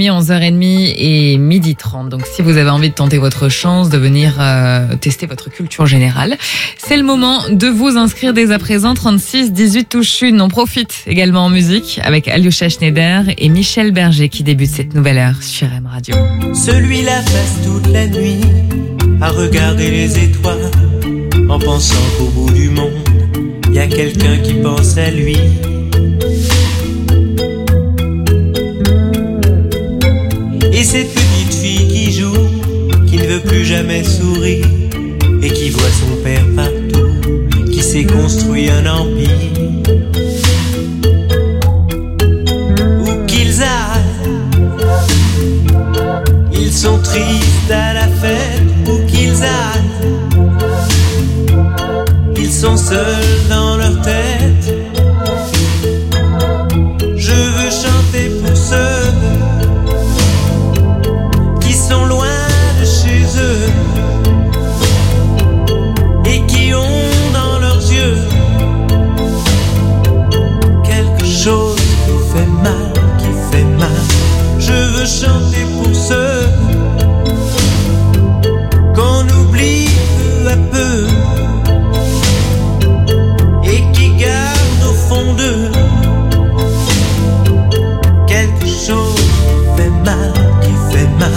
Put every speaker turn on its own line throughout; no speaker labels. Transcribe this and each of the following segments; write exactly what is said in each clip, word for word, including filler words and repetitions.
trente, onze heures trente et midi trente. Donc si vous avez envie de tenter votre chance, de venir euh, tester votre culture générale, c'est le moment de vous inscrire dès à présent. Trente-six dix-huit touche une. On profite également en musique avec Alyosha Schneider et Michel Berger qui débute cette nouvelle heure sur M Radio.
Celui-là passe toute la nuit à regarder les étoiles en pensant qu'au bout du monde y a quelqu'un qui pense à lui. Et cette petite fille qui joue, qui ne veut plus jamais sourire et qui voit son père partout, qui s'est construit un empire. Où qu'ils aillent, ils sont tristes à la fête. Où qu'ils aillent, ils sont seuls dans leur tête. Je veux chanter pour ceux qui sont loin de chez eux et qui ont dans leurs yeux quelque chose qui fait mal, qui fait mal. Je veux chanter pour ceux qu'on oublie peu à peu et qui gardent au fond d'eux quelque chose qui fait mal, qui fait mal.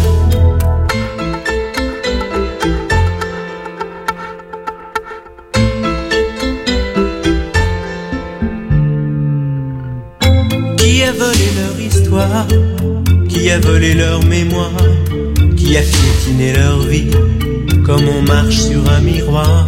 Qui a volé leur histoire, qui a volé leur mémoire, qui a piétiné leur vie comme on marche sur un miroir.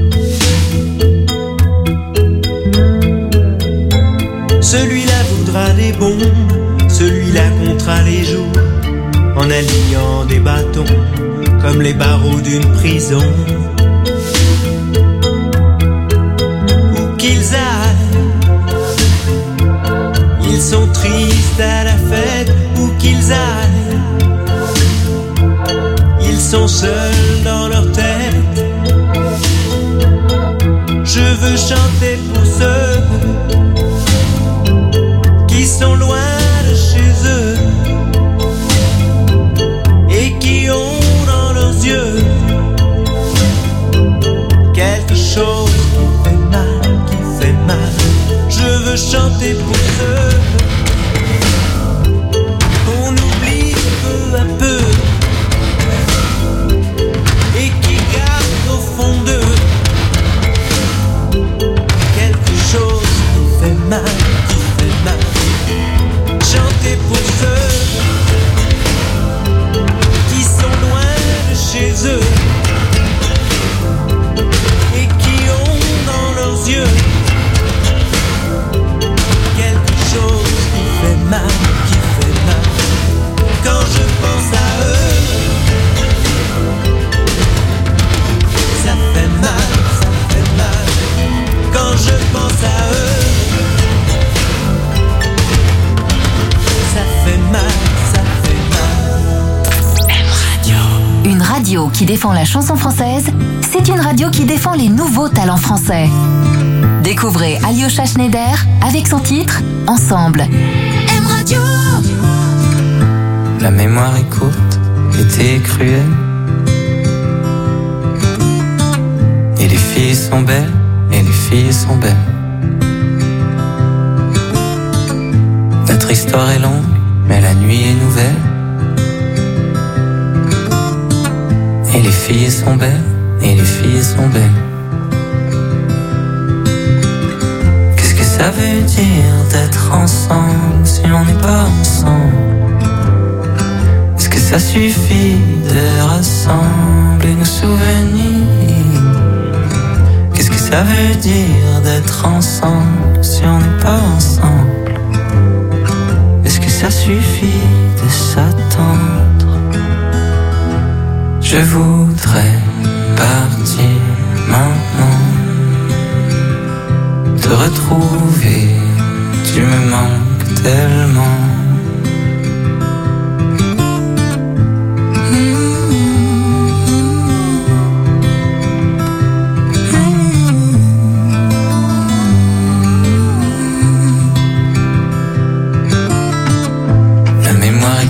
Celui-là voudra des bombes, celui-là comptera les jours en alignant des bâtons comme les barreaux d'une prison. Où qu'ils aillent, ils sont tristes à la fête. Où qu'ils aillent, ils sont seuls dans leur tête. Je veux chanter pour ceux qui sont loin de chez eux et qui ont dans leurs yeux quelque chose qui fait mal, qui fait mal. Je veux chanter pour ceux qu'on oublie peu à peu et qui gardent au fond d'eux quelque chose qui fait mal, qui fait mal. Chanter pour ceux qui sont loin de chez eux et qui ont dans leurs yeux quelque chose qui fait mal, qui fait mal. Quand je pense à eux, ça fait mal, ça fait mal. Quand je pense à eux, ça fait mal, ça fait mal.
M Radio. Une radio qui défend la chanson française, c'est une radio qui défend les nouveaux talents français. Découvrez Alyosha Schneider avec son titre Ensemble. M Radio.
La mémoire est courte, l'été est cruel, et les filles sont belles, et les filles sont belles. Notre histoire est longue, mais la nuit est nouvelle. Et les filles sont belles, et les filles sont belles. Qu'est-ce que ça veut dire d'être ensemble si on n'est pas ensemble? Est-ce que ça suffit de rassembler nos souvenirs? Qu'est-ce que ça veut dire d'être ensemble si on n'est pas ensemble? Est-ce que ça suffit de s'attendre? Je voudrais partir maintenant, te retrouver, tu me manques tellement. La mémoire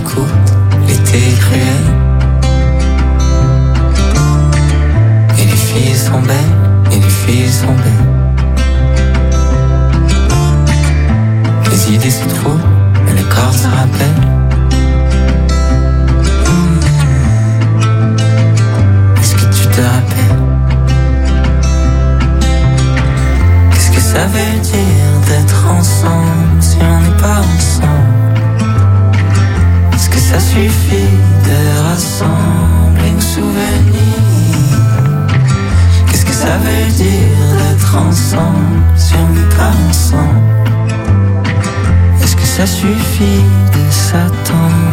ça suffit de rassembler nos souvenirs? Qu'est-ce que ça veut dire d'être ensemble si on n'est pas ensemble? Est-ce que ça suffit de s'attendre?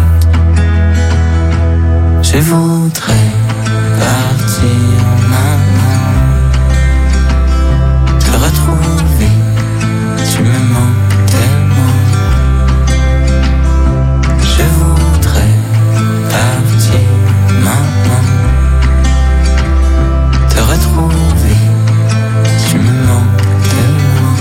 Je voudrais partir maintenant, te retrouver, tu me manques tellement. Je voudrais partir maintenant, te retrouver, tu me manques tellement.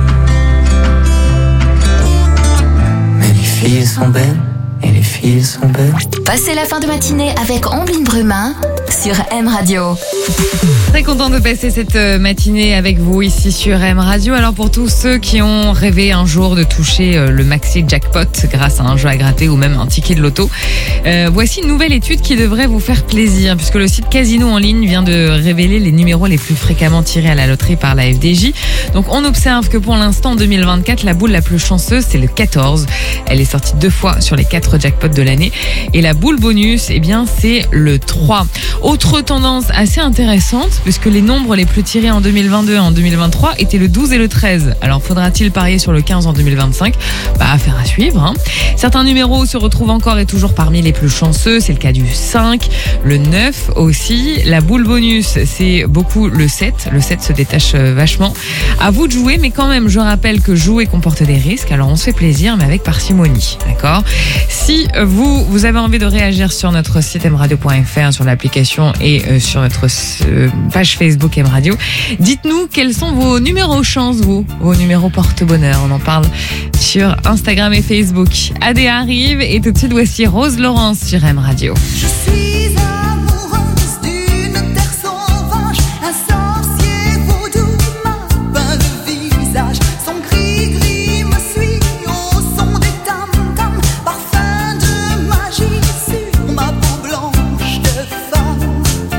Mais les filles sont belles, et les filles sont belles.
Passez la fin de matinée avec Amblin Brumin sur M Radio.
Très content de passer cette matinée avec vous ici sur M Radio. Alors pour tous ceux qui ont rêvé un jour de toucher le maxi jackpot grâce à un jeu à gratter ou même un ticket de loto, euh, voici une nouvelle étude qui devrait vous faire plaisir puisque le site Casino en ligne vient de révéler les numéros les plus fréquemment tirés à la loterie par la F D J. Donc on observe que pour l'instant en deux mille vingt-quatre, la boule la plus chanceuse c'est le quatorze. Elle est sortie deux fois sur les quatre jackpots de l'année et la boule bonus, eh bien c'est le trois. Autre tendance assez intéressante puisque les nombres les plus tirés en deux mille vingt-deux et en deux mille vingt-trois étaient le douze et le treize. Alors faudra-t-il parier sur le quinze en deux mille vingt-cinq? Bah affaire à suivre. Hein. Certains numéros se retrouvent encore et toujours parmi les plus chanceux. C'est le cas du cinq, le neuf aussi. La boule bonus, c'est beaucoup le sept. Le sept se détache vachement. À vous de jouer, mais quand même, je rappelle que jouer comporte des risques. Alors on se fait plaisir, mais avec parcimonie. D'accord? Si vous, vous avez envie de réagir sur notre site m radio point f r, sur l'application et euh, sur notre euh, page Facebook M Radio, dites-nous quels sont vos numéros chance, vous, vos numéros porte-bonheur. On en parle sur Instagram et Facebook. Adé arrive et tout de suite voici Rose Laurence sur M Radio.
Je suis amoureuse d'une terre sauvage, un sorcier vaudou m'a peint le visage. Son gris-gris me suit au son des tam-tams, parfum de magie sur ma peau blanche de femme.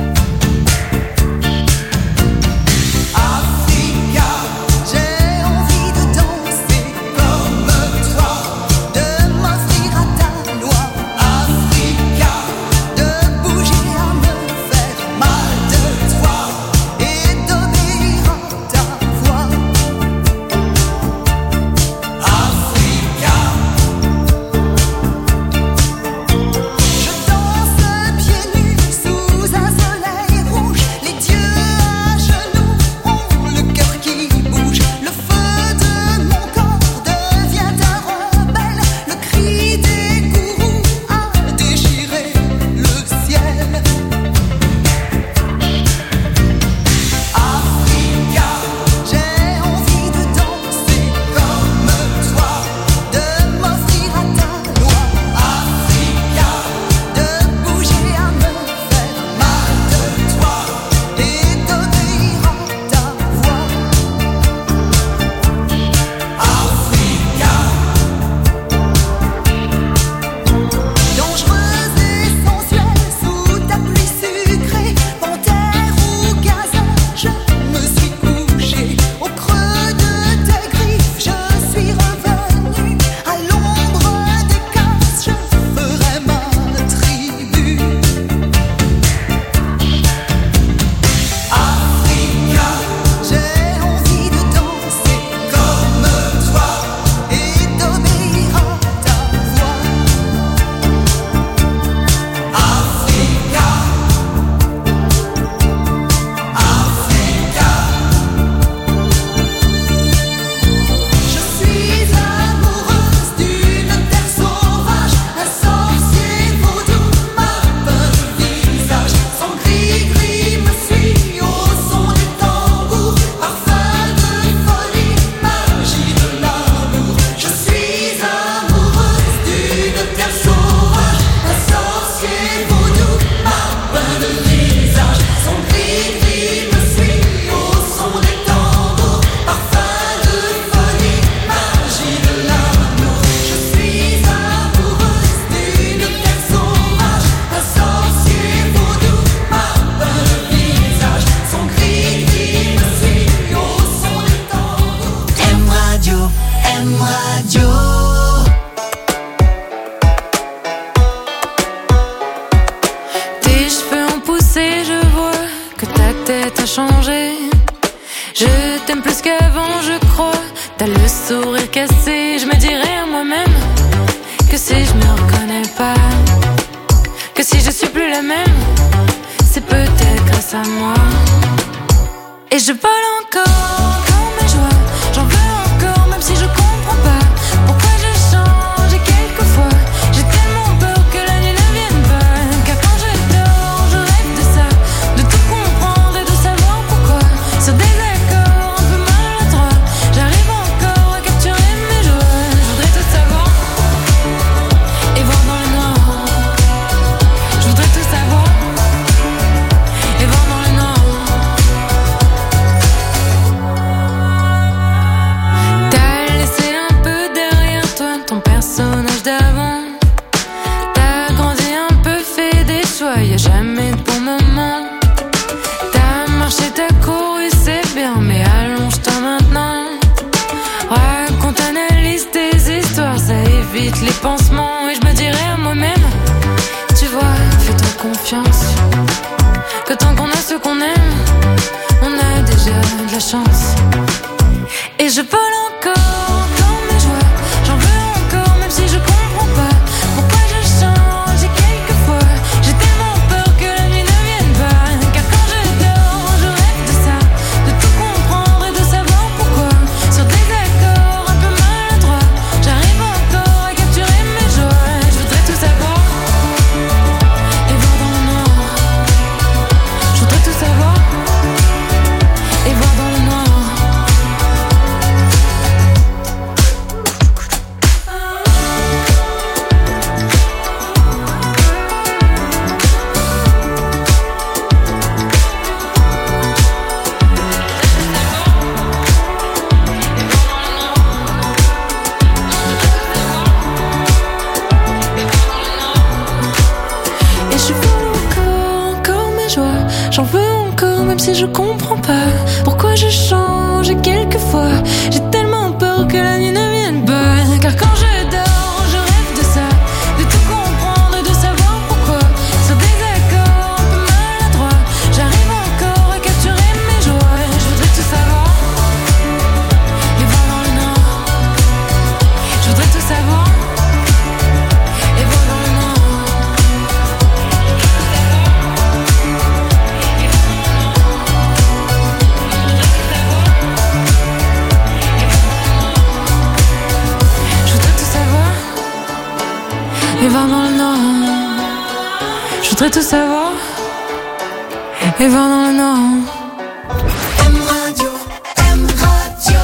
Africa, j'ai envie de danser comme toi, de m'offrir à ta loi. Africa, de
pas que si je suis plus la même, c'est peut-être grâce à moi. Et je vole encore comme mes joies, j'en veux encore même si je comprends pas pourquoi je change et quelquefois j'ai tellement peur que la nuit ne vienne pas. Car quand je dors, je rêve de ça, de tout comprendre et de savoir pourquoi. Sur des accords un peu maladroits, j'arrive encore à capturer mes joies. Je voudrais tout savoir et voir dans le noir. Je voudrais tout savoir et voir dans le noir. T'as laissé un peu derrière toi ton personnage d'avant. T'as grandi un peu, fait des choix, y'a jamais de bon moment. T'as marché, t'as couru, c'est bien, mais allonge-toi maintenant. Raconte, analyse tes histoires, ça évite les pansements. Et je me dirais à moi-même, tu vois, fais-toi confiance, que tant qu'on a ce qu'on aime, on a déjà de la chance. Et je vole encore comme mes joies, j'en veux encore même si je comprends pas pourquoi je change et quelquefois j'ai tellement peur que la nuit ne vienne pas. Car quand je dors, je rêve de ça, de tout comprendre et de savoir pourquoi. Sur des accords un peu maladroits, j'arrive encore à capturer mes joies. Je voudrais tout savoir et voir dans le noir. Je voudrais tout savoir et voir dans le noir. Et je vole encore, encore mes joies, j'en veux encore même si je comprends pas pourquoi je change et quelquefois j'ai tellement peur que la nuit ne vienne pas. Car quand je dors, je rêve de ça, de tout comprendre et de savoir pourquoi. Sur des accords un peu maladroits, j'arrive encore à capturer mes joies. Je voudrais tout savoir et voir dans le noir. Je voudrais tout savoir et voir dans le noir. Je voudrais tout savoir et voir dans le noir. Je voudrais tout savoir et voir dans le noir.
M Radio, M Radio.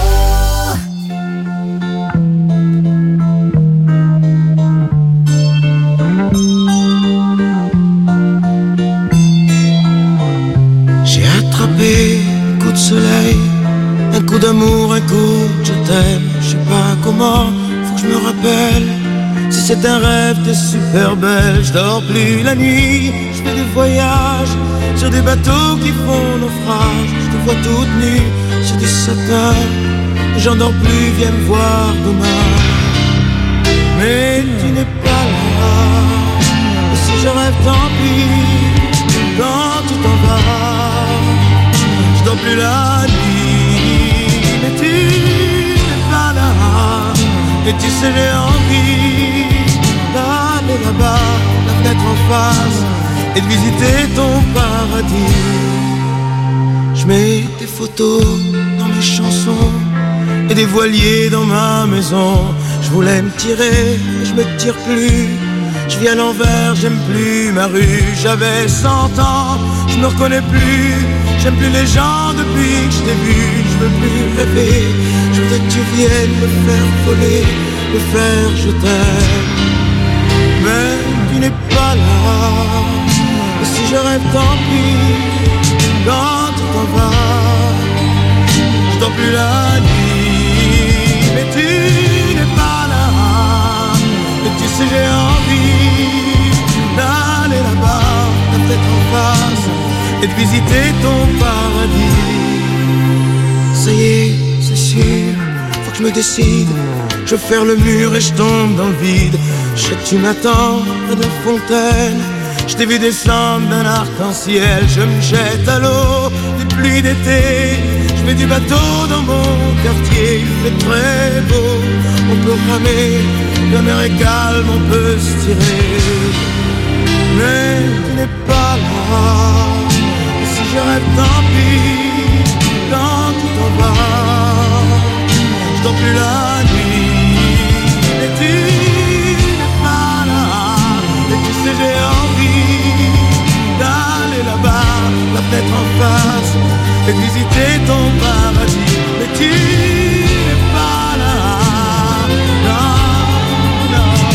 J'ai attrapé un coup de soleil, un coup d'amour, un coup de je t'aime. Je sais pas comment, faut que je me rappelle. Si c'est un rêve, t'es super belle. Je dors plus la nuit, je fais des voyages sur des bateaux qui font naufrage. Je te vois toute nue sur du satin. J'en dors plus, viens me voir demain. Mais tu n'es pas là. Et si je rêve, tant pis. Quand tu t'en vas, je dors plus la nuit. Mais tu n'es pas là. Et tu sais, j'ai envie d'aller là-bas, la fenêtre en face, et de visiter ton paradis. Je mets des photos dans mes chansons et des voiliers dans ma maison. Je voulais me tirer, mais je me tire plus. Je vis à l'envers, j'aime plus ma rue. J'avais cent ans, je me reconnais plus. J'aime plus les gens depuis que je t'ai vu. Je veux plus rêver, je voudrais que tu viennes me faire voler, me faire je t'aime. Mais tu n'es pas là. Et si je rêve, tant pis. Quand tu t'en vas, je dors plus la nuit. Mais tu n'es pas là. Et tu sais, j'ai envie d'aller là-bas, la tête en face, et de visiter ton paradis. Ça y est, c'est sûr, faut que je me décide. Je vais faire le mur et je tombe dans le vide. Je sais que tu m'attends près de la fontaine. Je t'ai vu descendre d'un arc-en-ciel. Je me jette à l'eau des pluies d'été. Je Je fais du bateau dans mon quartier, il fait très beau. On peut ramer, la mer est calme, on peut se tirer. Mais tu n'es pas là. Et si je rêve, tant pis. Quand tu t'en vas, je dors plus la nuit. Et tu n'es pas là. Et tu sais, j'ai envie d'aller là-bas, la fenêtre en face, et de visiter ton paradis. Mais tu n'es pas là. Non, non.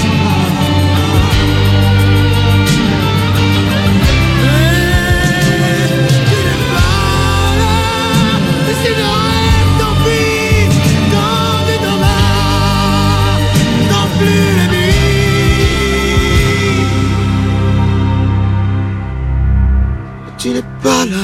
Mais tu n'es pas là. Et si je rêve, tant pis. Quand tu t'en vas, je dors plus la nuit. Tu n'es pas là.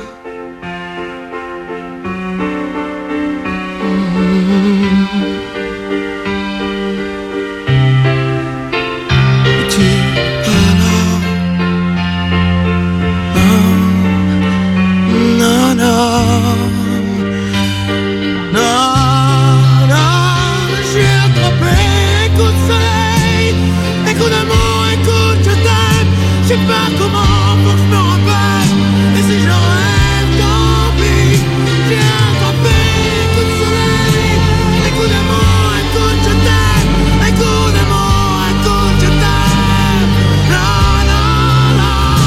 Je sais pas comment, faut que je me rappelle. Et si je rêve, tant pis. J'ai attrapé un coup de soleil, un coup d'amour, un coup de je t'aime, un coup d'amour, un coup de je t'aime. Non, non,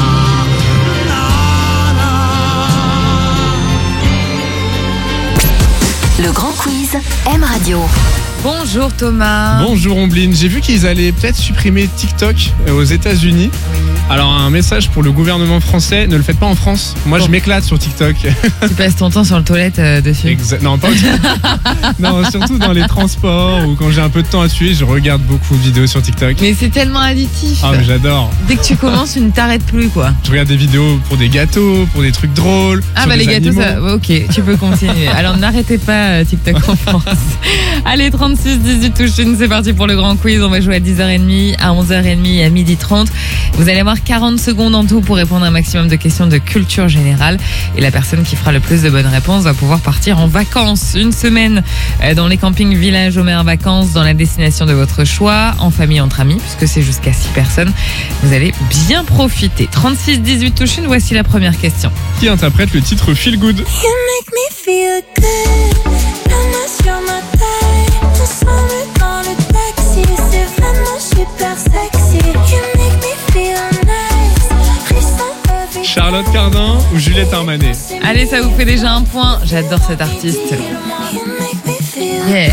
non, non, non.
Le grand quiz M Radio.
Bonjour Thomas.
Bonjour Ombline, j'ai vu qu'ils allaient peut-être supprimer TikTok aux États-Unis. Alors un message pour le gouvernement français, ne le faites pas en France. Moi bon. Je m'éclate sur TikTok.
Tu passes ton temps sur le toilette euh, dessus.
Exa- Non, pas Non, surtout dans les transports ou quand j'ai un peu de temps à tuer, je regarde beaucoup de vidéos sur TikTok.
Mais c'est tellement addictif.
Ah mais j'adore.
Dès que tu commences, tu ne t'arrêtes plus quoi.
Je regarde des vidéos pour des gâteaux, pour des trucs drôles.
Ah bah les gâteaux, ça, ok, tu peux continuer. Alors n'arrêtez pas TikTok en France. Allez, trente-six dix-huit touche une, c'est parti pour le grand quiz. On va jouer à dix heures trente, à onze heures trente et à midi trente. Vous allez avoir quarante secondes en tout pour répondre à un maximum de questions de culture générale. Et la personne qui fera le plus de bonnes réponses va pouvoir partir en vacances. Une semaine dans les campings villages aux mers vacances, dans la destination de votre choix, en famille, entre amis, puisque c'est jusqu'à six personnes. Vous allez bien profiter. trente-six dix-huit touche une, voici la première question.
Qui interprète le titre Feel Good?
You make me feel good. La main sur ma taille. Ensemble dans le taxi. C'est vraiment super sexy. You make me feel nice. Frisson every
Charlotte Cardin ou Juliette Armanet?
Allez, ça vous fait déjà un point. J'adore cet artiste.
You make me feel
Yeah.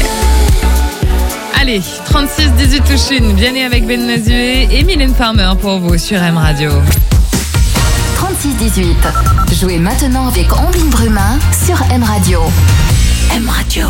Allez, trente-six dix-huit touche une, bien né avec Ben Mazué et Mylène Farmer pour vous sur M Radio.
trente-six dix-huit. Jouez maintenant avec Ombline Brumin sur M Radio. M Radio.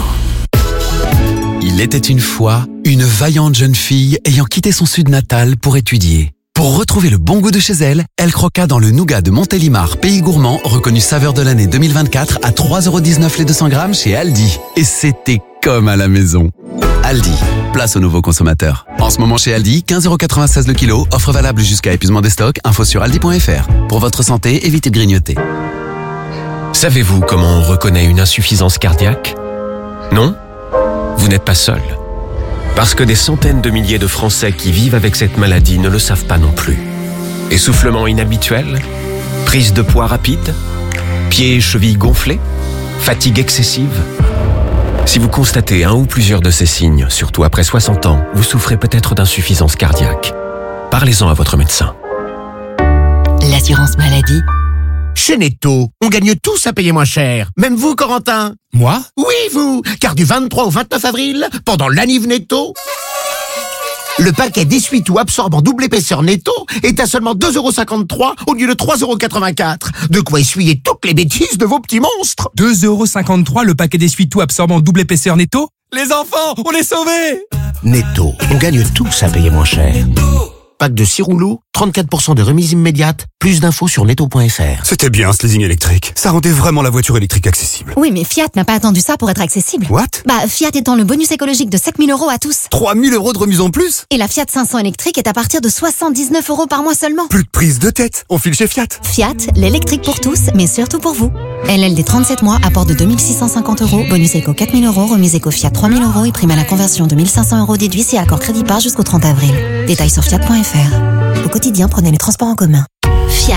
Il était une fois une vaillante jeune fille ayant quitté son sud natal pour étudier. Pour retrouver le bon goût de chez elle, elle croqua dans le nougat de Montélimar, pays gourmand, reconnu saveur de l'année deux mille vingt-quatre à trois euros dix-neuf les deux cents grammes chez Aldi. Et c'était comme à la maison. Aldi, place aux nouveaux consommateurs. En ce moment chez Aldi, quinze euros quatre-vingt-seize le kilo, offre valable jusqu'à épuisement des stocks, info sur aldi point f r. Pour votre santé, évitez de grignoter.
Savez-vous comment on reconnaît une insuffisance cardiaque? Non? Vous n'êtes pas seul. Parce que des centaines de milliers de Français qui vivent avec cette maladie ne le savent pas non plus. Essoufflement inhabituel? Prise de poids rapide? Pieds et chevilles gonflés? Fatigue excessive? Si vous constatez un ou plusieurs de ces signes, surtout après soixante ans, vous souffrez peut-être d'insuffisance cardiaque. Parlez-en à votre médecin.
L'assurance maladie.
Chez Netto, on gagne tous à payer moins cher. Même vous, Corentin.
Moi?
Oui, vous. Car du vingt-trois au vingt-neuf avril, pendant l'anniv Netto, le paquet d'essuie-tout absorbant double épaisseur Netto est à seulement deux euros cinquante-trois au lieu de trois euros quatre-vingt-quatre. De quoi essuyer toutes les bêtises de vos petits monstres.
deux euros cinquante-trois le paquet d'essuie-tout absorbant double épaisseur Netto? Les enfants, on est sauvés!
Netto, on gagne tous à payer moins cher. Pack de six rouleaux trente-quatre pour cent de remise immédiate. Plus d'infos sur netto point f r.
C'était bien ce leasing électrique. Ça rendait vraiment la voiture électrique accessible.
Oui, mais Fiat n'a pas attendu ça pour être accessible.
What?
Bah, Fiat étend le bonus écologique de sept mille euros à tous.
trois mille euros de remise en plus?
Et la Fiat cinq cents électrique est à partir de soixante-dix-neuf euros par mois seulement.
Plus de prise de tête. On file chez Fiat.
Fiat, l'électrique pour tous, mais surtout pour vous. L L D trente-sept mois, apport de deux mille six cent cinquante euros, bonus éco quatre mille euros, remise éco Fiat trois mille euros et prime à la conversion de mille cinq cents euros déduit si accord crédit par jusqu'au trente avril. Détails sur fiat point f r. Au quotidien, prenez les transports en commun.
Fiat.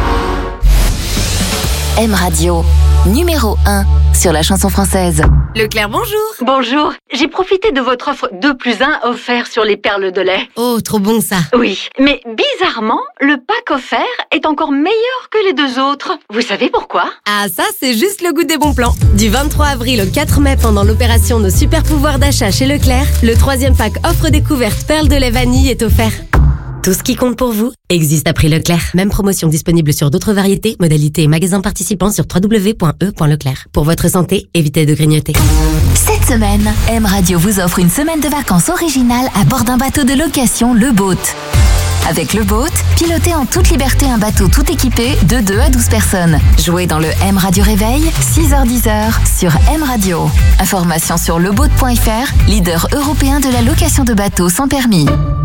M Radio, numéro un sur la chanson française.
Leclerc, bonjour. Bonjour. J'ai profité de votre offre deux plus un offert sur les perles de lait.
Oh, trop bon ça.
Oui, mais bizarrement, le pack offert est encore meilleur que les deux autres. Vous savez pourquoi?
Ah, ça, c'est juste le goût des bons plans. Du vingt-trois avril au quatre mai, pendant l'opération Nos super pouvoirs d'achat chez Leclerc, le troisième pack offre découverte perles de lait vanille est offert. Tout ce qui compte pour vous existe à prix Leclerc. Même promotion disponible sur d'autres variétés, modalités et magasins participants sur w w w point e point leclerc. Pour votre santé, évitez de grignoter.
Cette semaine, M Radio vous offre une semaine de vacances originale à bord d'un bateau de location, le Boat. Avec le Boat, pilotez en toute liberté un bateau tout équipé de deux à douze personnes. Jouez dans le M Radio Réveil, six heures dix sur M Radio. Information sur leboat point f r, leader européen de la location de bateaux sans permis.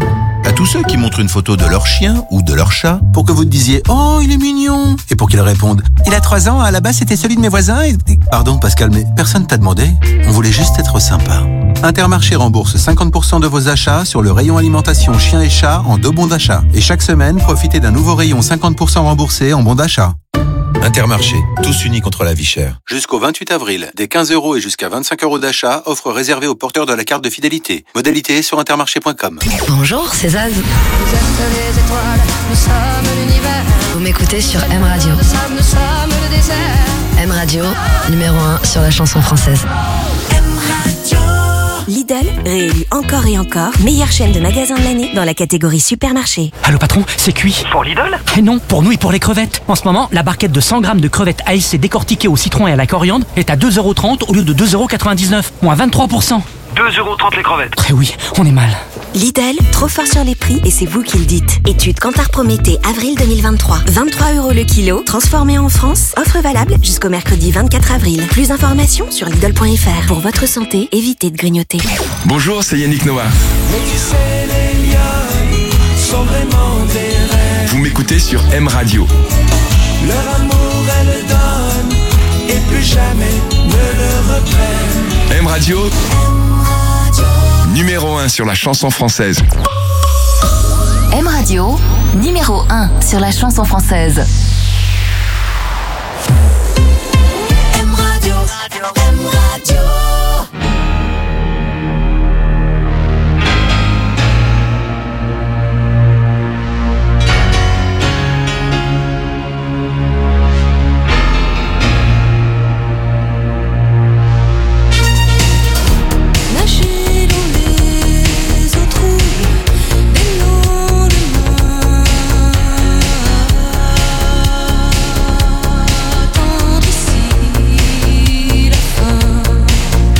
À tous ceux qui montrent une photo de leur chien ou de leur chat pour que vous disiez « Oh, il est mignon !» et pour qu'ils répondent « Il a trois ans, à la base c'était celui de mes voisins et... » Pardon Pascal, mais personne t'a demandé. On voulait juste être sympa. Intermarché rembourse cinquante pour cent de vos achats sur le rayon alimentation chien et chat en deux bons d'achat. Et chaque semaine, profitez d'un nouveau rayon cinquante pour cent remboursé en bons d'achat. Intermarché, tous unis contre la vie chère. Jusqu'au vingt-huit avril, des quinze euros et jusqu'à vingt-cinq euros d'achat, offre réservée aux porteurs de la carte de fidélité. Modalité sur intermarché point com.
Bonjour, c'est Zaz.
Vous êtes les étoiles, nous sommes l'univers.
Vous m'écoutez sur M Radio.
Nous sommes, nous sommes le désert.
M Radio, numéro un sur la chanson française.
M Radio.
Lidl, réélu encore et encore, meilleure chaîne de magasins de l'année dans la catégorie supermarché.
Allô patron, c'est cuit.
Pour Lidl?
Eh non, pour nous et pour les crevettes. En ce moment, la barquette de cent grammes de crevettes A S C décortiquées au citron et à la coriandre est à deux euros trente au lieu de deux euros quatre-vingt-dix-neuf, moins vingt-trois pour cent.
deux euros trente les crevettes.
Eh oui, on est mal.
Lidl, trop fort sur les prix et c'est vous qui le dites. Étude Kantar Prométhée, avril deux mille vingt-trois. vingt-trois euros le kilo, transformé en France. Offre valable jusqu'au mercredi vingt-quatre avril. Plus d'informations sur lidl point f r. Pour votre santé, évitez de grignoter.
Bonjour, c'est Yannick Noah.
Mais tu sais, les lions sont vraiment des rêves.
Vous m'écoutez sur M Radio.
Leur amour, elles donnent et plus jamais ne le reprennent.
M Radio, numéro un sur la chanson française.
M Radio, numéro un sur la chanson française.
M Radio, M Radio. Attendre ici la fin.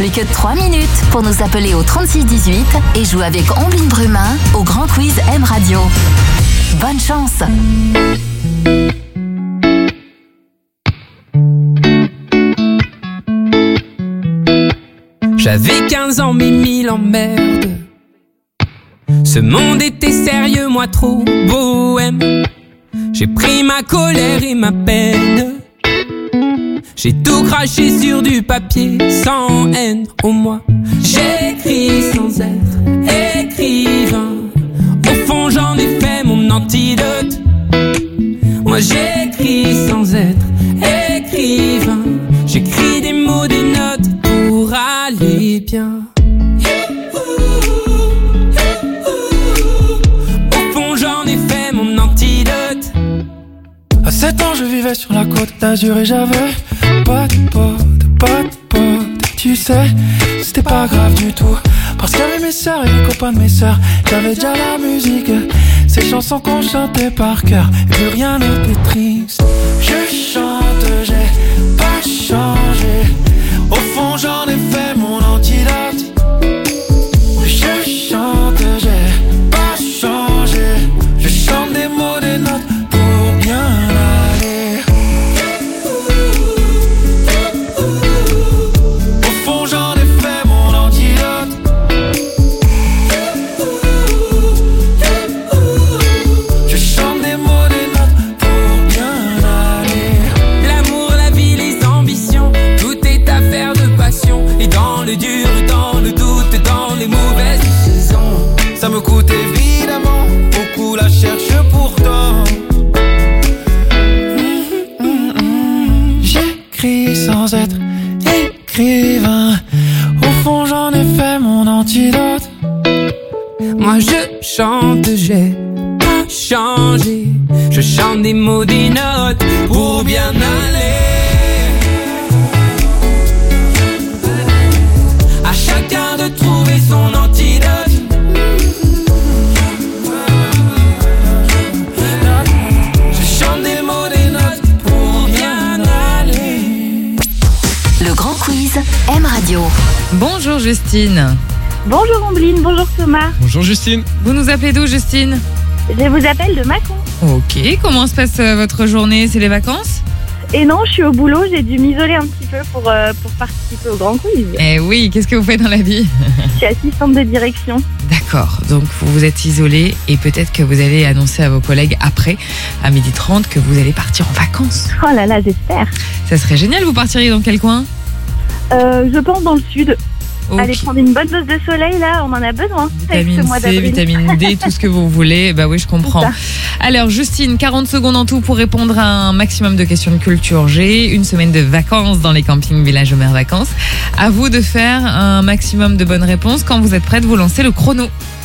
n'avez que trois minutes pour nous appeler au trente-six dix-huit et jouer avec Ombline Brumin au Grand Quiz M Radio. Bonne chance.
J'avais quinze ans mais mille emmerdes. Ce monde était sérieux, moi trop bohème. J'ai pris ma colère et ma peine. J'ai tout craché sur du papier sans haine. Au moins j'écris sans être écrivain. Au fond j'en ai fait mon antidote. Moi j'écris sans être écrivain. J'écris des mots, des notes pour aller bien. Au fond j'en ai fait mon antidote.
À sept ans je vivais sur la côte d'Azur et j'avais pas de potes, pas de potes. Tu sais, c'était pas grave du tout. Parce qu'il y avait mes sœurs et les copains de mes sœurs. J'avais déjà la musique, ces chansons qu'on chantait par cœur. Et plus rien n'était triste. Je chante, j'ai pas changé. Au fond j'en ai fait mon antidote. Je chante, j'ai pas changé. Je chante des mots, des notes pour bien aller. Au fond j'en ai fait mon antidote. Je chante des mots, des notes pour bien aller.
L'amour, la vie, les ambitions, tout est affaire de passion. Et dans le dur, dans le doute, dans les mauvaises saisons,
Ça me coûte évidemment beaucoup la cherche pourtant. Mm, mm, mm. J'écris sans être écrivain. Au fond j'en ai fait mon antidote.
moi je chante, j'ai pas changé. Je chante des mots, des notes pour bien aller. À chacun de trouver son antidote. Je chante des mots, des notes pour bien aller.
Le Grand Quiz M Radio.
Bonjour Justine.
Bonjour Ombline, bonjour Thomas.
Bonjour Justine.
Vous nous appelez d'où Justine?
Je vous appelle de Mâcon.
Ok, comment se passe euh, votre journée? C'est les vacances?
Et non, je suis au boulot, j'ai dû m'isoler un petit peu pour, euh, pour participer au Grand Quiz.
Eh oui, qu'est-ce que vous faites dans la vie?
Je suis assistante de direction.
D'accord, donc vous vous êtes isolé et peut-être que vous allez annoncer à vos collègues après, à midi trente, que vous allez partir en vacances.
Oh là là, j'espère.
Ça serait génial, vous partiriez dans quel coin?
Euh, je pense dans le sud.
Ok.
Allez prendre une bonne dose de soleil, là, on en a besoin. avec
Vitamine
ce mois
C,
d'avril.
vitamine D, tout ce que vous voulez. Bah oui, je comprends.
C'est ça.
Alors, Justine, quarante secondes en tout pour répondre à un maximum de questions de culture G. Une semaine de vacances dans les campings Village Omer Vacances. À vous de faire un maximum de bonnes réponses. Quand vous êtes prête, vous lancez le chrono.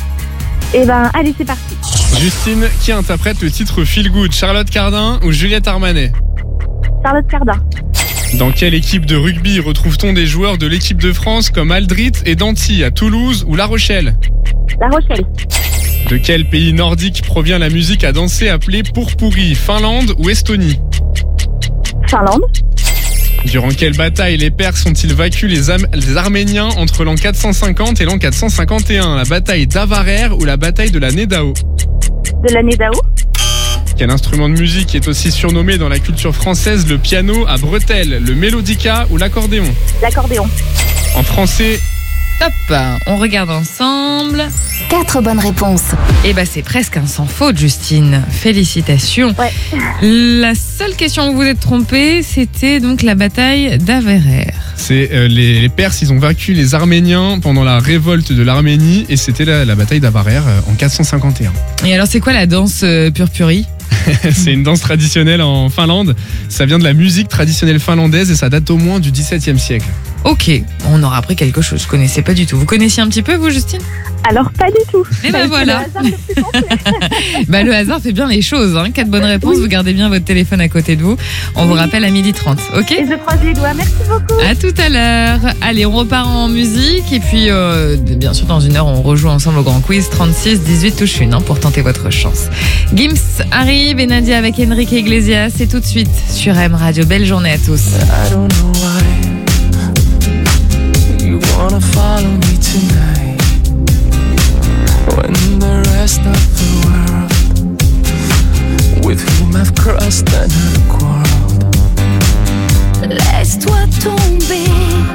Eh ben, allez, c'est parti.
Justine, qui interprète le titre Feel Good, Charlotte Cardin ou Juliette Armanet?
Charlotte Cardin.
Dans quelle équipe de rugby retrouve-t-on des joueurs de l'équipe de France comme Aldrit et Danty à Toulouse ou La Rochelle?
La Rochelle.
De quel pays nordique provient la musique à danser appelée Pourpouri, Finlande ou Estonie?
Finlande.
Durant quelle bataille les Perses ont-ils vaincu les, Am- les Arméniens entre l'an quatre cent cinquante et l'an quatre cent cinquante et un? La bataille d'Avarer ou la bataille de la Nedao?
De la Nedao.
Quel instrument de musique est aussi surnommé dans la culture française le piano à bretelles, le mélodica ou l'accordéon?
L'accordéon.
En français...
Top, on regarde ensemble.
Quatre bonnes réponses.
Eh ben, c'est presque un sans faute, Justine. Félicitations.
Ouais.
La seule question où vous êtes trompée, c'était donc la bataille d'Avarer.
C'est euh, les, les Perses, ils ont vaincu les Arméniens pendant la révolte de l'Arménie et c'était la, la bataille d'Avarer euh, en quatre cent cinquante et un.
Et alors, c'est quoi la danse euh, purpuri?
C'est une danse traditionnelle en Finlande. Ça vient de la musique traditionnelle finlandaise et ça date au moins du dix-septième siècle.
Ok, on aura appris quelque chose. Je connaissais pas du tout. Vous connaissiez un petit peu, vous, Justine?
Alors, pas du tout.
Et ben voilà.
Le hasard le plus complet.
Bah, le hasard fait bien les choses. Hein. Quatre bonnes réponses. Vous gardez bien votre téléphone à côté de vous. On vous rappelle à midi trente. Ok?
Et je croise les doigts. Merci beaucoup.
À tout à l'heure. Allez, on repart en musique. Et puis, euh, bien sûr, dans une heure, on rejoue ensemble au Grand Quiz. trente-six dix-huit touche une hein, pour tenter votre chance. Gims arrive et Nadia avec Enrique Iglesias. C'est tout de suite sur M Radio. Belle journée à tous.
I don't know why you wanna follow me tonight, when the rest of the world, with whom I've crossed and I've quarreled.
Laisse-toi tomber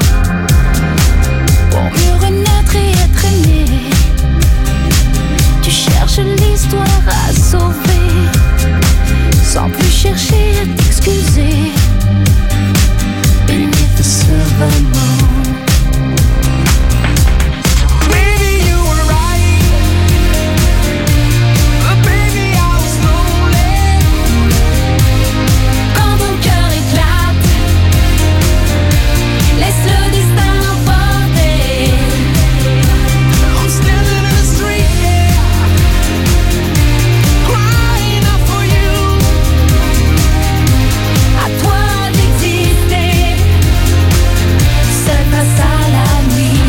pour mieux renaître et être aimé. Tu cherches l'histoire à sauver, sans plus chercher à t'excuser. Beneath the silver moon,
Maybe you were right, but baby I was lonely.
quand ton cœur éclate, laisse le destin l'emporter.
I'm standing in the street, yeah, crying out for you.
À toi d'exister, seul face à la nuit.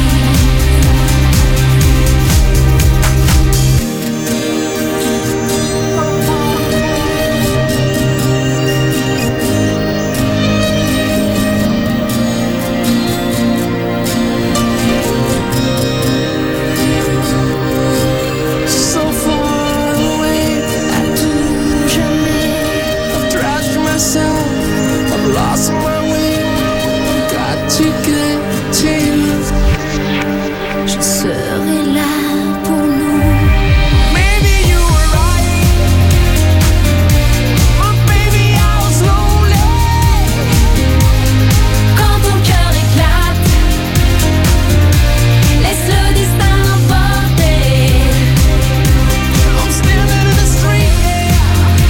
So far away,
À tout jamais,
I've trashed myself, I've lost my way. Got to get to you.
je serai là pour nous.
Maybe you were right, but baby I was lonely.
Quand ton cœur éclate, laisse le destin l'emporter.
I'm standing in the street, yeah,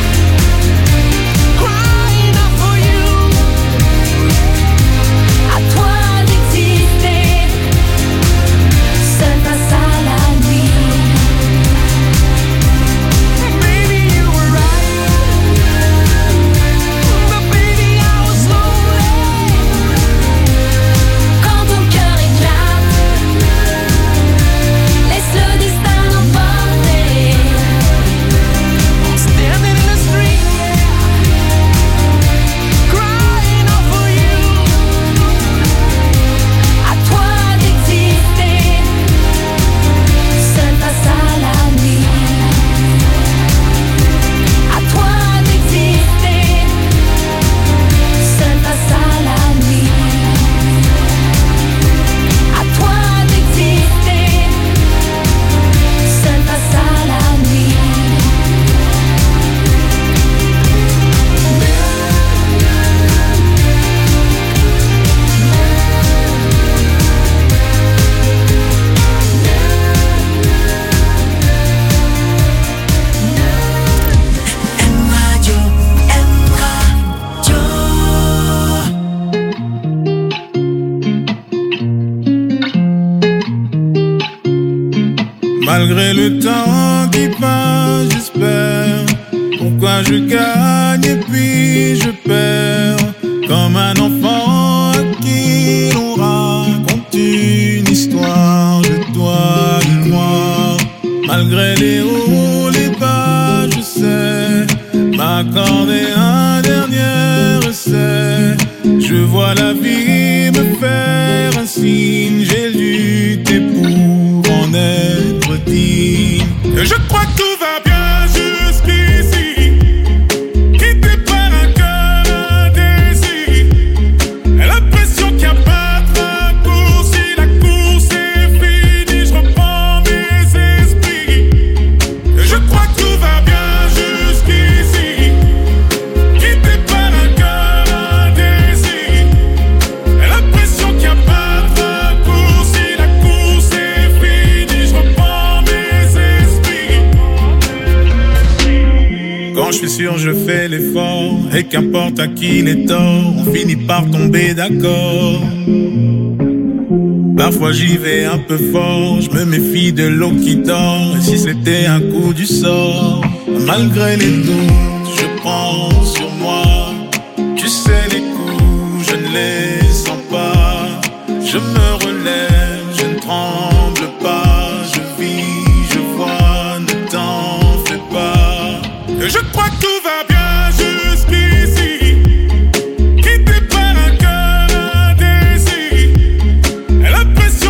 crying out for you.
À toi d'exister, seul face à la nuit.
Maybe you were right, but baby I was lonely.
Quand ton cœur éclate, laisse le destin l'emporter.
I'm standing in the street, yeah, crying out for you.
À toi d'exister, seul face à la nuit. À toi d'exister, seul face à la nuit. À toi d'exister, seul face à la nuit.
Malgré le temps qui passe, j'espère. Pourquoi je gagne et puis je perds, comme un enfant à qui l'on raconte une histoire de toi et moi. Malgré les hauts, les bas, je sais m'accorder un dernier essai. Je vois la vie me faire un signe, j'ai lutté pour en être digne. Et je crois que tout va bien jusqu'ici. Quitté par un cœur indécis, et l'impression qu'il n'y a pas de raccourci. La course est finie, je reprends mes esprits. Et je crois que tout va bien jusqu'ici. Quitté par un cœur indécis, et l'impression qu'il n'y a pas de raccourci. La course est finie, je reprends mes esprits. Quand je suis sûr, je fais l'effort, et qu'importe à qui les torts, on finit par tomber d'accord. Parfois j'y vais un peu fort, je me méfie de l'eau qui dort. Et si c'était un coup du sort, malgré les doutes, je prends sur moi. Tu sais les coups, je ne les sens pas. Je me relève, je ne tremble pas. Je vis, je vois, ne t'en fais pas. Et je crois que tout va bien jusqu'ici. Quitté par un cœur indécis, et l'impression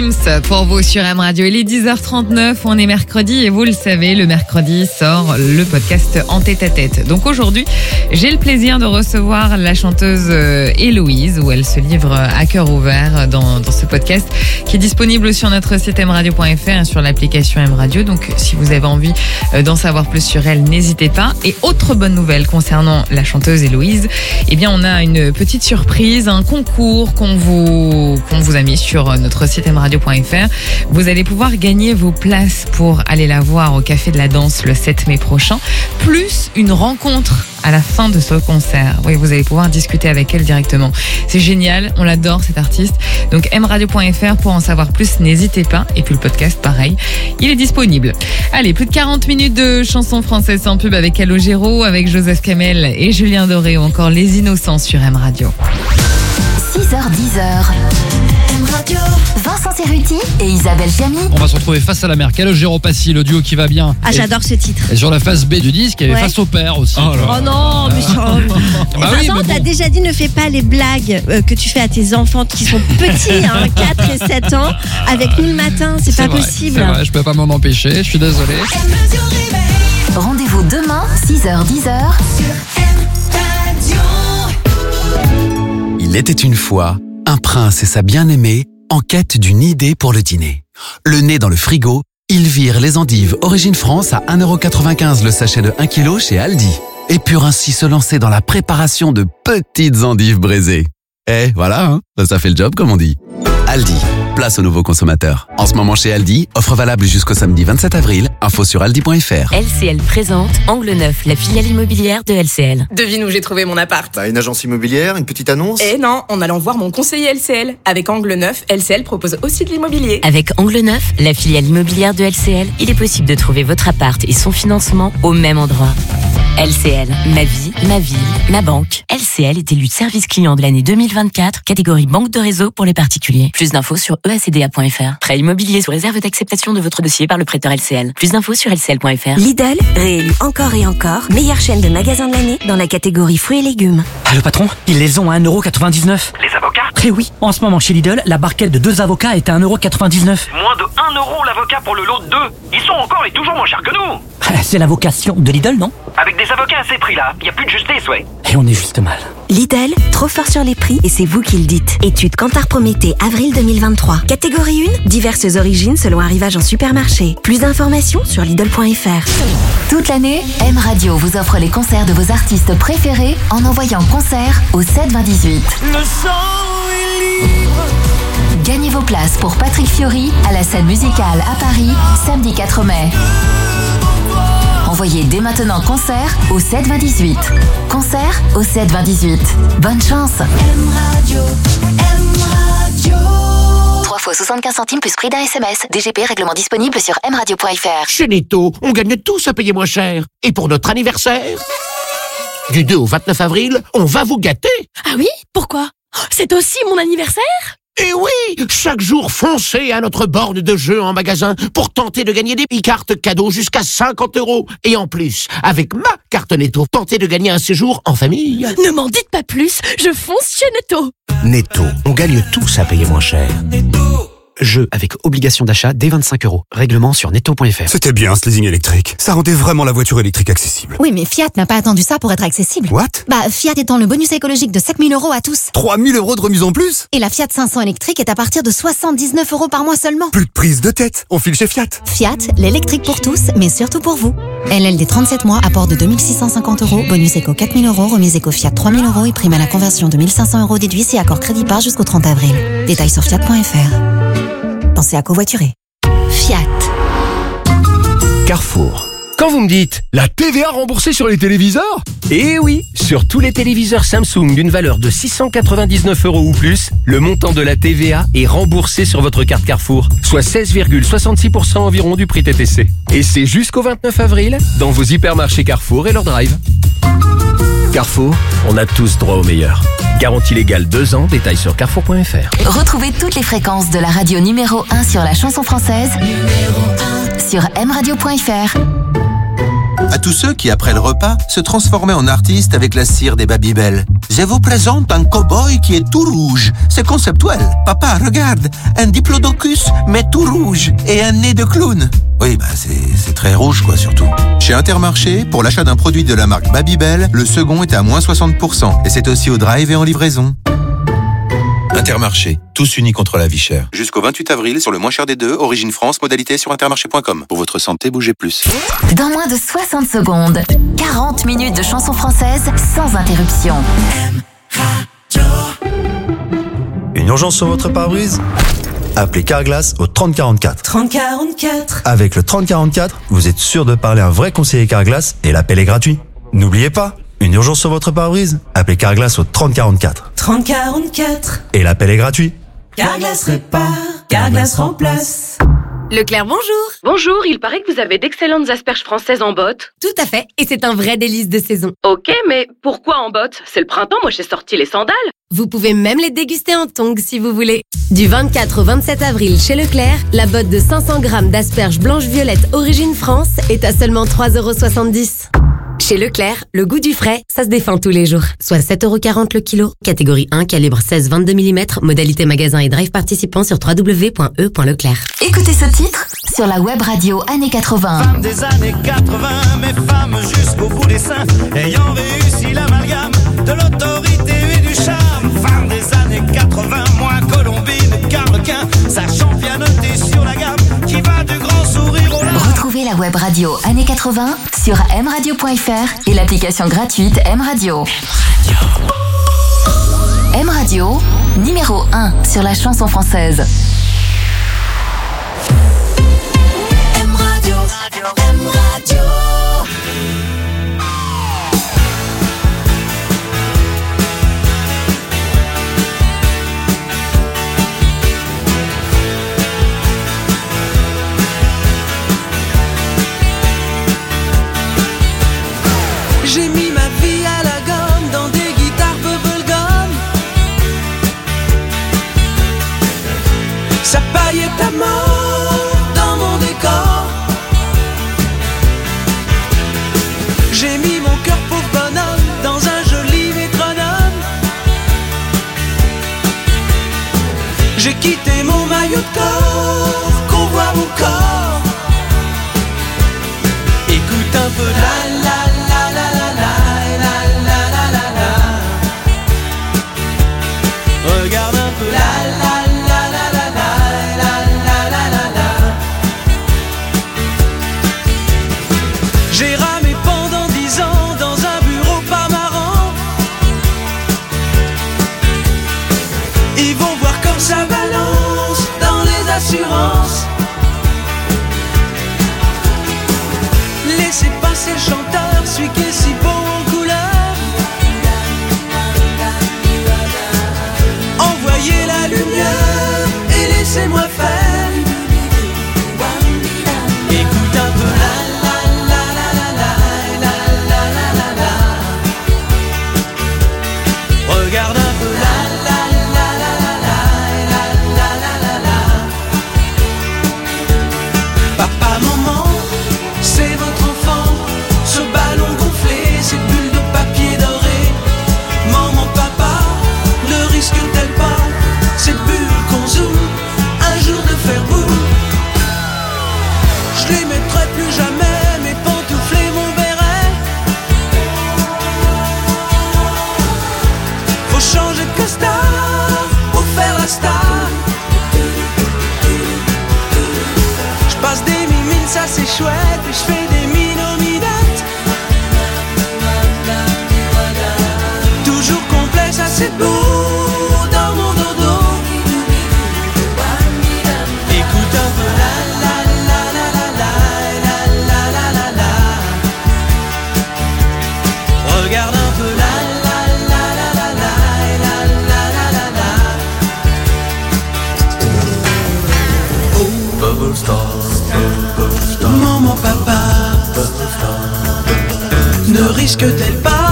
Gims pour vous sur M Radio. Il est dix heures trente-neuf, on est mercredi et vous le savez, le mercredi sort le podcast En tête à tête. Donc aujourd'hui, j'ai le plaisir de recevoir la chanteuse Héloïse, où elle se livre à cœur ouvert dans, dans ce podcast qui est disponible sur notre site m radio point f r et sur l'application M Radio. Donc si vous avez envie d'en savoir plus sur elle, n'hésitez pas. Et autre bonne nouvelle concernant la chanteuse Héloïse, eh bien on a une petite surprise, un concours qu'on vous, qu'on vous a mis sur notre site m radio point f r. Vous allez pouvoir gagner vos places pour aller la voir au Café de la Danse le sept mai prochain, plus une rencontre à la fin de ce concert. Oui, vous allez pouvoir discuter avec elle directement. C'est génial, on l'adore cette artiste. Donc m radio point f r pour en savoir plus, n'hésitez pas. Et puis le podcast, pareil, il est disponible. Allez, plus de quarante minutes de chansons françaises sans pub avec Calogero, avec Joseph Kamel et Julien Doré, ou encore Les Innocents sur M Radio.
six heures dix. M Radio. Vincent Cerruti et Isabelle Chamy.
On va se retrouver face à la mer. Calogero Passy, le duo qui va bien.
Ah, j'adore ce titre.
Et sur la face B du disque, il y avait
Ouais.
Face au père aussi.
Oh, oh non, mais je...
Bah oui,
Vincent,
mais
t'as
bon.
déjà dit ne fais pas les blagues euh, que tu fais à tes enfants qui sont petits, hein, quatre et sept ans, avec nous le matin, c'est pas
vrai,
possible.
C'est vrai, je peux pas m'en empêcher, je suis désolé.
Rendez-vous demain, six heures dix.
Il était une fois un prince et sa bien-aimée en quête d'une idée pour le dîner. Le nez dans le frigo, ils virent les endives Origine France à un euro quatre-vingt-quinze le sachet de un kilo chez Aldi et purent ainsi se lancer dans la préparation de petites endives braisées. Eh, voilà, hein, ça fait le job comme on dit. Aldi, place aux nouveaux consommateurs. En ce moment chez Aldi, offre valable jusqu'au samedi vingt-sept avril. Info sur aldi point f r.
L C L présente Angle Neuf, la filiale immobilière de L C L.
Devine où j'ai trouvé mon appart.
Bah, une agence immobilière, une petite annonce.
Eh non, en allant voir mon conseiller L C L. Avec Angle Neuf, L C L propose aussi de l'immobilier.
Avec Angle Neuf, la filiale immobilière de L C L, il est possible de trouver votre appart et son financement au même endroit. L C L, ma vie, ma ville, ma banque. L C L est élu service client de l'année deux mille vingt-quatre, catégorie banque de réseau pour les particuliers. Plus d'infos sur e a c d a point f r. Prêt immobilier sous réserve d'acceptation de votre dossier par le prêteur L C L. Plus d'infos sur l c l point f r.
Lidl, réélu encore et encore, meilleure chaîne de magasins de l'année dans la catégorie fruits et légumes.
Ah, le patron, ils les ont à un euro quatre-vingt-dix-neuf.
Les avocats?
Eh oui, en ce moment chez Lidl, la barquette de deux avocats est à un euro quatre-vingt-dix-neuf.
Moins de un euro l'avocat pour le lot de deux. Ils sont encore et toujours moins chers que nous.
Ah, c'est la vocation de Lidl, non?
Avec des avocats à ces prix-là, il n'y a plus de justesse, ouais.
Et on est juste mal.
Lidl, trop fort sur les prix et c'est vous qui le dites. Étude Kantar Prométhée, avril deux mille vingt-trois. Catégorie un, diverses origines selon arrivage en supermarché. Plus d'informations sur lidl point f r.
Toute l'année, M Radio vous offre les concerts de vos artistes préférés en envoyant concert au sept vingt dix-huit.
Le sang est libre.
Gagnez vos places pour Patrick Fiori à la scène musicale à Paris, samedi quatre mai. Envoyez dès maintenant concert au sept vingt dix-huit. Concert au sept vingt dix-huit. Bonne chance.
M Radio, M Radio.
trois fois soixante-quinze centimes plus prix d'un S M S. D G P règlement disponible sur m radio point f r.
Chez Netto, on gagne tous à payer moins cher. Et pour notre anniversaire, du deux au vingt-neuf avril, on va vous gâter.
Ah oui? Pourquoi? C'est aussi mon anniversaire?
Et oui, chaque jour, foncez à notre borne de jeu en magasin pour tenter de gagner des e-cartes cadeaux jusqu'à cinquante euros. Et en plus, avec ma carte Netto, tentez de gagner un séjour en famille.
Ne m'en dites pas plus, je fonce chez Netto.
Netto, on gagne tous à payer moins cher. Jeu avec obligation d'achat dès vingt-cinq euros. Règlement sur netto point f r.
C'était bien ce leasing électrique. Ça rendait vraiment la voiture électrique accessible.
Oui, mais Fiat n'a pas attendu ça pour être accessible.
What?
Bah, Fiat étend le bonus écologique de sept mille euros à tous.
trois mille euros de remise en plus?
Et la Fiat cinq cents électrique est à partir de soixante-dix-neuf euros par mois seulement.
Plus de prise de tête. On file chez Fiat.
Fiat, l'électrique pour tous, mais surtout pour vous. L L D trente-sept mois, apport de deux mille six cent cinquante euros, bonus éco quatre mille euros, remise éco Fiat trois mille euros et prime à la conversion de mille cinq cents euros déduits si accord crédit par jusqu'au trente avril. Détails sur fiat point f r. Pensez à covoiturer. Fiat.
Carrefour. Quand vous me dites la T V A remboursée sur les téléviseurs? Eh oui, sur tous les téléviseurs Samsung d'une valeur de six cent quatre-vingt-dix-neuf euros ou plus, le montant de la T V A est remboursé sur votre carte Carrefour, soit seize virgule soixante-six pour cent environ du prix T T C. Et c'est jusqu'au vingt-neuf avril dans vos hypermarchés Carrefour et leur drive. Carrefour, on a tous droit au meilleur. Garantie légale deux ans, détails sur carrefour point f r.
Retrouvez toutes les fréquences de la radio numéro un sur la chanson française sur m radio point f r.
À tous ceux qui, après le repas, se transformaient en artistes avec la cire des Babybel. Je vous présente un cow-boy qui est tout rouge. C'est conceptuel. Papa, regarde, un diplodocus, mais tout rouge. Et un nez de clown. Oui, bah c'est, c'est très rouge, quoi, surtout. Chez Intermarché, pour l'achat d'un produit de la marque Babybel, le second est à moins soixante pour cent. Et c'est aussi au drive et en livraison. Intermarché, tous unis contre la vie chère. Jusqu'au vingt-huit avril, sur le moins cher des deux, Origine France, modalité sur intermarché point com. Pour votre santé, bougez plus.
Dans moins de soixante secondes, quarante minutes de chansons françaises sans interruption.
Une urgence sur votre pare-brise ? Appelez Carglass au trente quarante-quatre.
trente quarante-quatre.
Avec le trente quarante-quatre, vous êtes sûr de parler à un vrai conseiller Carglass et l'appel est gratuit. N'oubliez pas, une urgence sur votre pare-brise ? Appelez Carglass au trente quarante-quatre.
trente quarante-quatre.
Et l'appel est gratuit.
Carglass répare, Carglass remplace.
Leclerc, bonjour.
Bonjour, il paraît que vous avez d'excellentes asperges françaises en botte.
Tout à fait, et c'est un vrai délice de saison.
Ok, mais pourquoi en botte? C'est le printemps, moi j'ai sorti les sandales.
Vous pouvez même les déguster en tongs si vous voulez. Du vingt-quatre au vingt-sept avril chez Leclerc, la botte de cinq cents grammes d'asperges blanches-violettes Origine France est à seulement trois euros soixante-dix. Chez Leclerc, le goût du frais, ça se défend tous les jours. Soit sept euros quarante le kilo. Catégorie un, calibre seize vingt-deux millimètres. Modalité magasin et drive participant sur w w w point e point leclerc.
Écoutez ce titre sur la web radio années quatre-vingts.
Femmes des années quatre-vingts, mais femmes jusqu'au bout des seins, ayant réussi l'amalgame de l'autorité et du charme. Femmes des années quatre-vingts, moi Colombine, Carlequin, sachant bien noter sur la gamme qui va du grand sourire au large.
Retrouvez la web radio années quatre-vingts sur m radio point f r et l'application gratuite M Radio. M Radio, numéro un sur la chanson française.
M Radio, M Radio.
J'ai mis ma vie à la gomme dans des guitares bubblegum. Sa paille est à mort dans mon décor. J'ai mis mon cœur pauvre bonhomme dans un joli métronome. J'ai quitté mon maillot de corps, qu'on voit mon corps. Écoute un peu la la la la la la la la la la la. Regarde un peu la la la la la la la la la la la. J'ai ramé pendant dix ans dans un bureau pas marrant. Ils vont voir comme ça balance dans les assurances. Laissez passer le chanteur, celui qui est si beau en couleur. Envoyez la lumière et laissez-moi faire. Écoute un peu la la la la la la la la la la la. Regarde un peu la la la la la la la la la la. Papa, maman, c'est votre enfant, ce ballon gonflé, ces bulles de papier doré. Maman, papa, ne risque-t-elle pas ces bulles qu'on zoome un jour de faire boum? Je les mettrai plus jamais, mes pantoufles et mon béret. Faut changer de costard pour faire la star. Je passe des mimines, ça c'est chouette, et je fais des minominettes. Toujours complet, ça c'est beau dans mon dodo. Écoute un peu la la la la la la la la la la la. Regarde un peu la la la la la la la la la la la. Oh, Bubble Star, Bubble Star. Maman, papa, Bubble Star, ne risque-t-elle pas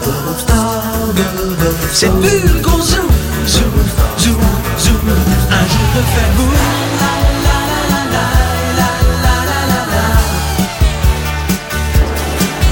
cette bulle qu'on zoom, zoom, zoom, zoom, un jour de faire boum? La la la la la la la la la.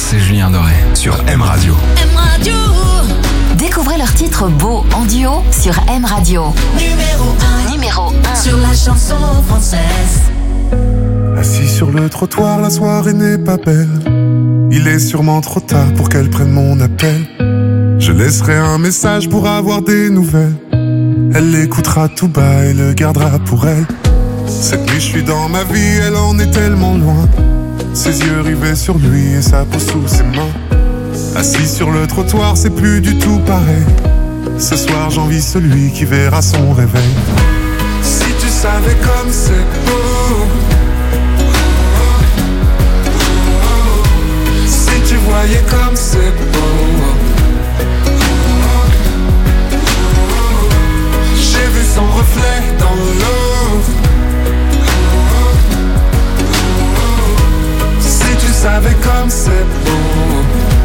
c'est Julien Doré sur M Radio.
M Radio. Découvrez leurs titres beaux en duo sur M Radio.
Numéro un.
Numéro un.
Sur la chanson française.
Assis sur le trottoir, la soirée n'est pas belle. Il est sûrement trop tard pour qu'elle prenne mon appel. Je laisserai un message pour avoir des nouvelles. Elle l'écoutera tout bas et le gardera pour elle. Cette nuit je suis dans ma vie, elle en est tellement loin. Ses yeux rivés sur lui et sa peau sous ses mains. Assis sur le trottoir, c'est plus du tout pareil. Ce soir j'envie celui qui verra son réveil. Si tu savais comme c'est beau, si tu voyais comme c'est beau. J'ai vu son reflet dans l'eau. Si tu savais comme c'est beau.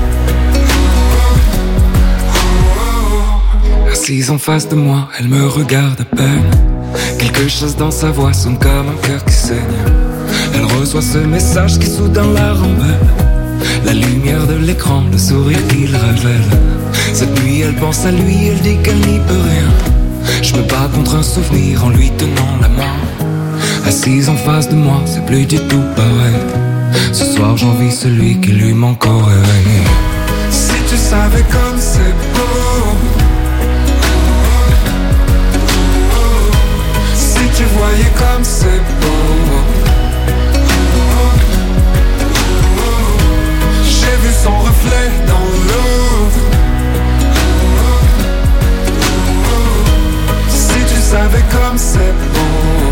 Assise en face de moi, elle me regarde à peine. Quelque chose dans sa voix sonne comme un cœur qui saigne. Elle reçoit ce message qui soudain la rend belle. La lumière de l'écran, le sourire qu'il révèle. Cette nuit elle pense à lui, elle dit qu'elle n'y peut rien. Je me bats contre un souvenir en lui tenant la main. Assise en face de moi, c'est plus du tout pareil. Ce soir j'envie celui qui lui manque au réveil.
Si tu savais comme c'est beau. Si tu voyais comme c'est beau. J'ai vu son reflet dans l'eau. Si tu savais comme c'est beau.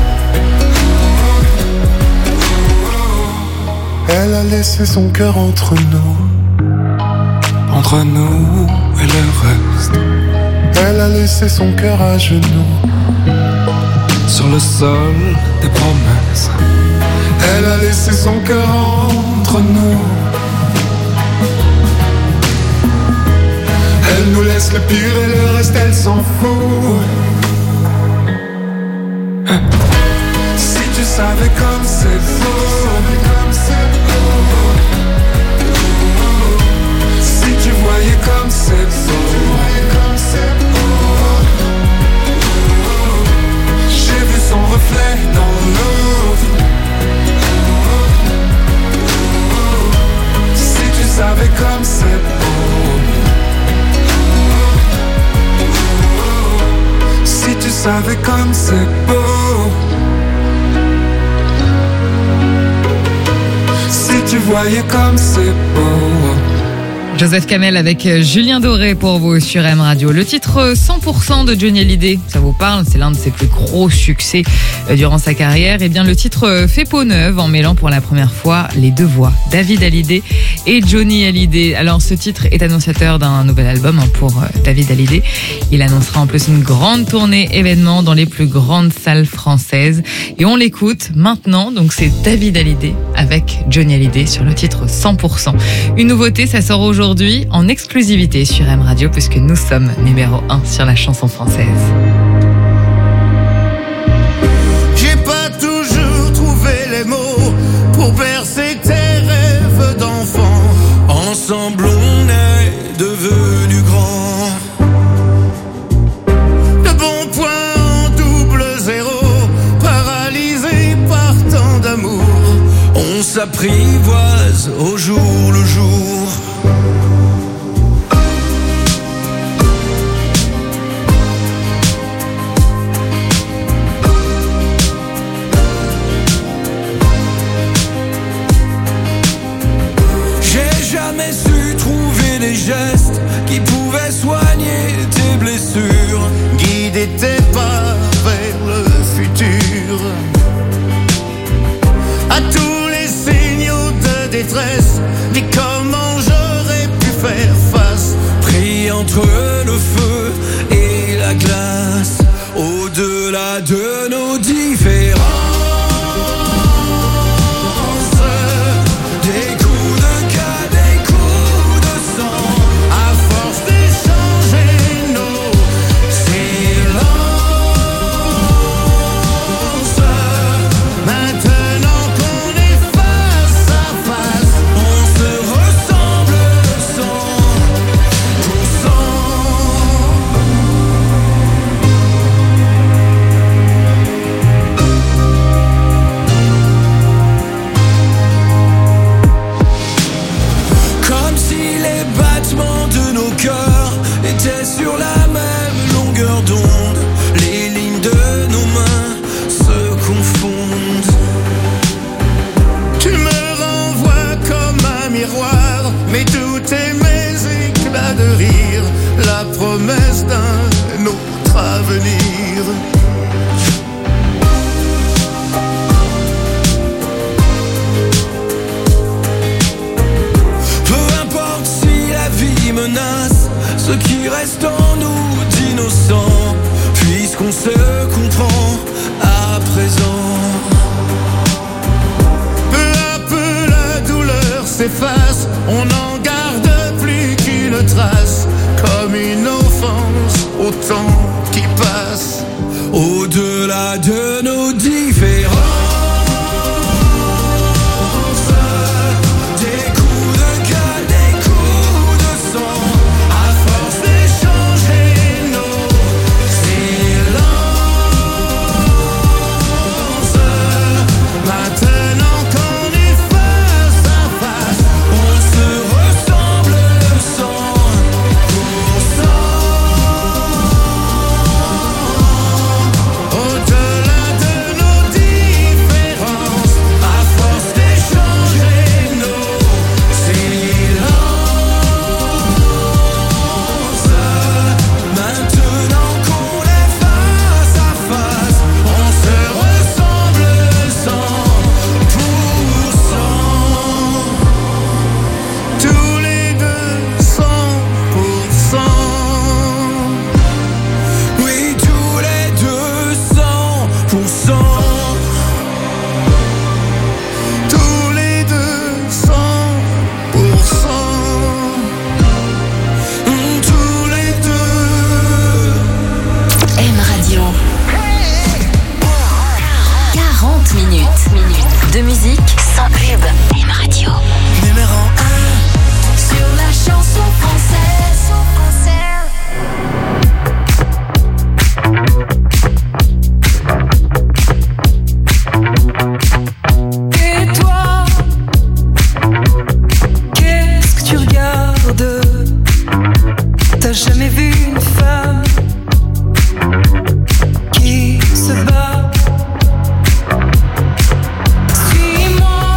Elle a laissé son cœur entre nous.
Entre nous et le reste.
Elle a laissé son cœur à genoux.
Sur le sol des promesses.
Elle a laissé son cœur entre nous. Elle nous laisse le pire et le reste elle s'en fout. Si tu savais comme c'est beau. Si tu voyais comme c'est beau. J'ai vu son reflet dans l'eau. Si tu savais comme c'est beau. Si tu savais comme c'est beau. Si tu voyais comme c'est beau.
Joseph Kamel avec Julien Doré pour vous sur M Radio. Le titre cent pour cent de Johnny Hallyday, ça vous parle? C'est l'un de ses plus gros succès durant sa carrière. Et bien le titre fait peau neuve en mêlant pour la première fois les deux voix, David Hallyday et Johnny Hallyday. Alors ce titre est annonciateur d'un nouvel album pour David Hallyday. Il annoncera en plus une grande tournée événement dans les plus grandes salles françaises. Et on l'écoute maintenant, donc c'est David Hallyday avec Johnny Hallyday sur le titre cent pour cent. Une nouveauté, ça sort aujourd'hui Aujourd'hui en exclusivité sur M Radio puisque nous sommes numéro un sur la chanson française.
J'ai pas toujours trouvé les mots pour percer tes rêves d'enfant. Ensemble on est devenus grands. De bons points en double zéro, paralysés par tant d'amour. On s'apprivoise au jour le jour. Jamais su trouver les gestes qui pouvaient soigner tes blessures, guider tes pas vers le futur. À tous les signaux de détresse, dis comment j'aurais pu faire face. Pris entre le feu et la glace, au-delà de nos différences. Maintenant qu'on est face à face, on se ressent. sur la même longueur d'onde. Les lignes de nos mains se confondent. Tu me renvoies comme un miroir, mais tous tes mes éclats de rire, la promesse d'un autre avenir. Peu importe si la vie menace ce qui reste en nous d'innocent, puisqu'on se comprend à présent. Peu à peu la douleur s'efface, on n'en garde plus qu'une trace, comme une offense au temps qui passe. Au-delà de nos différences, des coups de gueule, des coups de sang, à force d'échanger nos silences. Maintenant qu'on est face à face, on se ressemble le sang pour sang. Au-delà de nos différences, à force d'échanger nos silences. Maintenant qu'on est face à face, on se ressemble cent pour cent. Tous les deux cent pour cent. Oui, tous les deux cent pour cent. Tous les deux cent pour cent. Tous les deux.
M Radio. quarante minutes. De musique sans pub. M Radio.
Numéro un sur la chanson française.
Et toi, qu'est-ce que tu regardes? T'as jamais vu une femme qui se bat? Suis-moi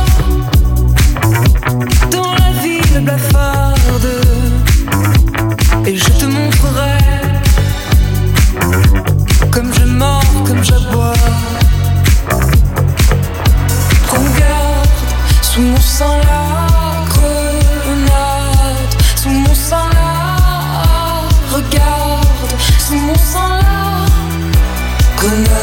dans la ville blafarde et je te montrerai comme je mords, comme j'aboie. Regarde, sous mon sang la grenade, sous mon sang la, regarde, sous mon sang la grenade.